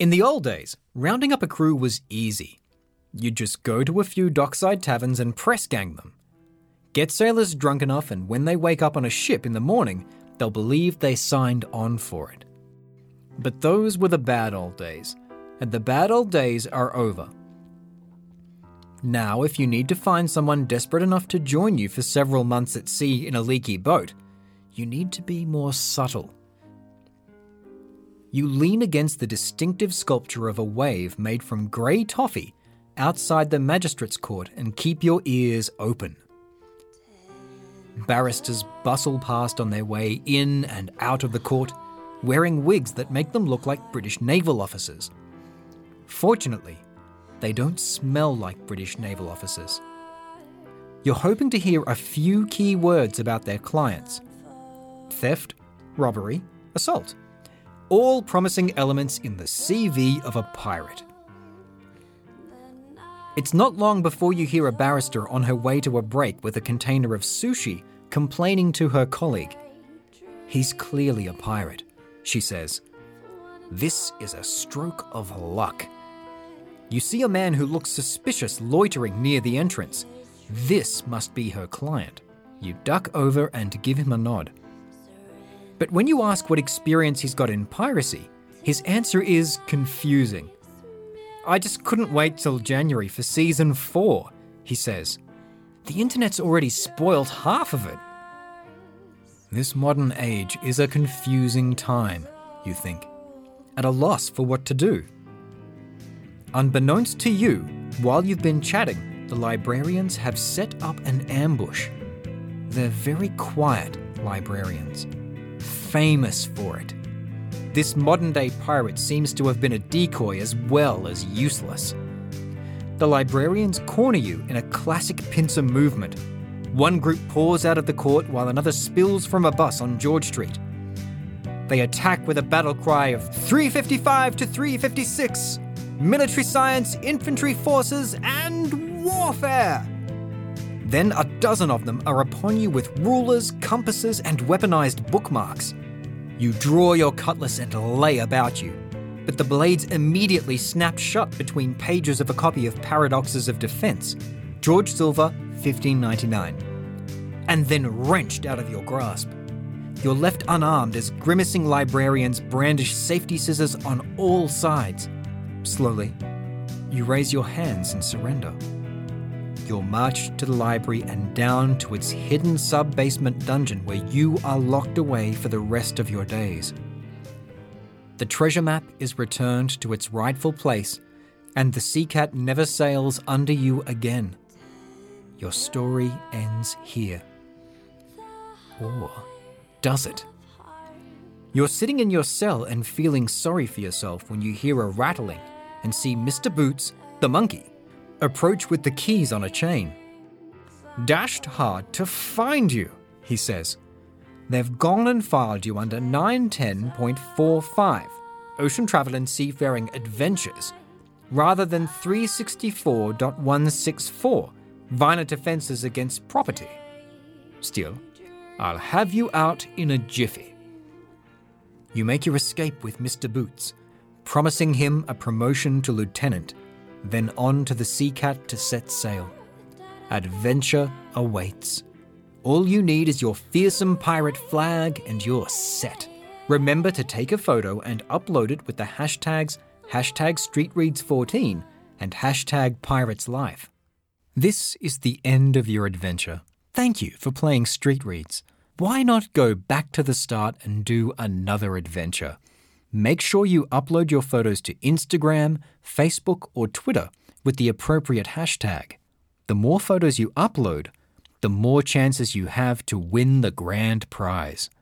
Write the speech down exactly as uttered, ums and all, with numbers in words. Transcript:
In the old days, rounding up a crew was easy. You'd just go to a few dockside taverns and press gang them. Get sailors drunk enough, and when they wake up on a ship in the morning, they'll believe they signed on for it. But those were the bad old days, and the bad old days are over. Now, if you need to find someone desperate enough to join you for several months at sea in a leaky boat, you need to be more subtle. You lean against the distinctive sculpture of a wave made from grey toffee outside the magistrate's court and keep your ears open. Barristers bustle past on their way in and out of the court, wearing wigs that make them look like British naval officers. Fortunately, they don't smell like British naval officers. You're hoping to hear a few key words about their clients: theft, robbery, assault. All promising elements in the C V of a pirate. It's not long before you hear a barrister on her way to a break with a container of sushi complaining to her colleague. "He's clearly a pirate," she says. "This is a stroke of luck." You see a man who looks suspicious loitering near the entrance. This must be her client. You duck over and give him a nod. But when you ask what experience he's got in piracy, his answer is confusing. "I just couldn't wait till January for season four, he says. "The internet's already spoiled half of it." This modern age is a confusing time, you think, at a loss for what to do. Unbeknownst to you, while you've been chatting, the librarians have set up an ambush. They're very quiet librarians, famous for it. This modern-day pirate seems to have been a decoy as well as useless. The librarians corner you in a classic pincer movement. One group pours out of the court while another spills from a bus on George Street. They attack with a battle cry of three fifty-five to three fifty-six, military science, infantry forces, and warfare. Then a dozen of them are upon you with rulers, compasses, and weaponized bookmarks. You draw your cutlass and lay about you, but the blades immediately snap shut between pages of a copy of Paradoxes of Defense, George Silver, fifteen ninety-nine, and then wrenched out of your grasp. You're left unarmed as grimacing librarians brandish safety scissors on all sides. Slowly, you raise your hands in surrender. You're marched to the library and down to its hidden sub-basement dungeon where you are locked away for the rest of your days. The treasure map is returned to its rightful place, and the Sea Cat never sails under you again. Your story ends here. Or does it? You're sitting in your cell and feeling sorry for yourself when you hear a rattling and see Mister Boots, the monkey, approach with the keys on a chain. "Dashed hard to find you," he says. "They've gone and filed you under nine ten point four five, Ocean Travel and Seafaring Adventures, rather than three sixty-four point one six four, Violent Offences Against Property. Still, I'll have you out in a jiffy." You make your escape with Mister Boots, promising him a promotion to lieutenant, then on to the Sea Cat to set sail. Adventure awaits. All you need is your fearsome pirate flag and you're set. Remember to take a photo and upload it with the hashtags hashtag StreetReads fourteen and hashtag PiratesLife. This is the end of your adventure. Thank you for playing Street Reads. Why not go back to the start and do another adventure? Make sure you upload your photos to Instagram, Facebook, or Twitter with the appropriate hashtag. The more photos you upload, the more chances you have to win the grand prize.